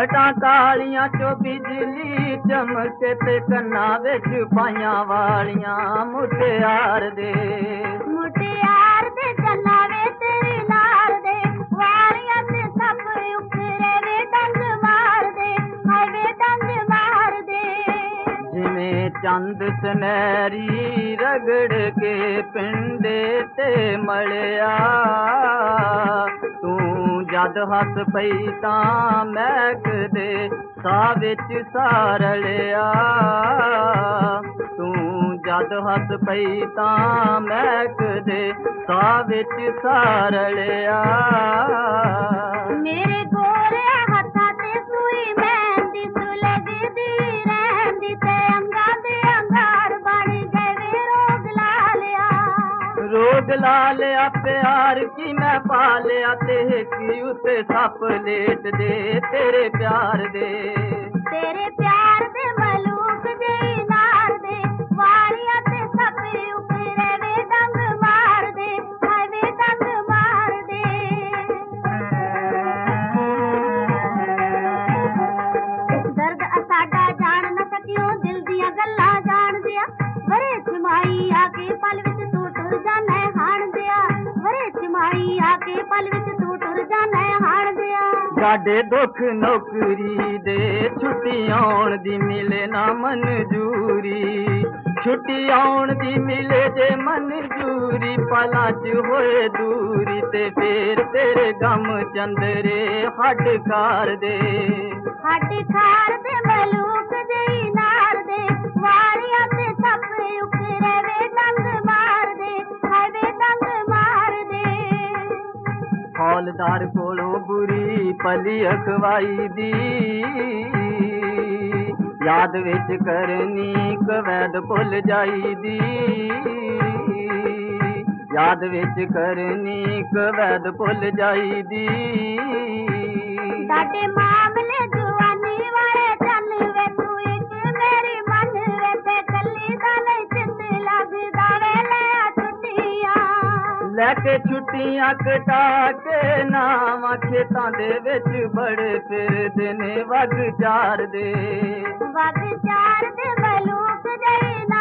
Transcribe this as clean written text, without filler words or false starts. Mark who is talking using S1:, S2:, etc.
S1: घटा कालियां चो बिजली चमके ते कन्ना विच पाइयां वालियां मुटियार दे
S2: चन्ना वे तेरी लार दे वालियां ते सब उखरे वे डंग मार दे हाय वे डंग मार दे
S1: जिवें चंद सनैरी रगड़ के पिंडे ते मलिया तू जद हस पई तां महकदे साह विच सारलिया तू जद हस पई तां महकदे साह विच सारलिया
S2: मेरे गोरे हत्थां ते सूई मेहंदी सुलगदी रहंदी ते अंगां दे अंगार बन गए वे
S1: रोग ला लिया प्यार की मैं पा लिया ते की उते सप लेट दे तेरे प्यार दे
S2: मलूक दे नार दे वालियां ते सब उखरे वे डंग मार दे हाय वे डंग मार दे दर्द साडा जान न सकियो दिल दियां गल्लां जान दिया वरे छमाई आके पल विच तू टुर जाना हाण दिया वरे छमाई आके पल विच तू टुर जाना हाण दिया
S1: साडे दुख नौकरी दे छुट्टी आउण दी मिले ना मंजूरी छुट्टी आउण दी मिले जे मंजूरी पलां च होए दूरी ते फेर तेरे गम चंदरे हड खार दे
S2: मलूक दे नार दे वालियां ते सब उखरे वे डंग मार दे हाय वे डंग मार दे
S1: हौलदार कोलों बुरी पली अखवाई दी याद विच करनी कवैद भुल जाई दी याद विच करनी कवैद भुल जाई दी
S2: साडे मामले जुआनी वाले चन वे तू इक मेरी मन वे ते कल्ली दा नहीं चित लगदा वे ले छुट्टियां
S1: लैके छुट्टियां कटा के नाम खेतां दे विच बड़े फिरदे ने वग चार दे
S2: मलूक दे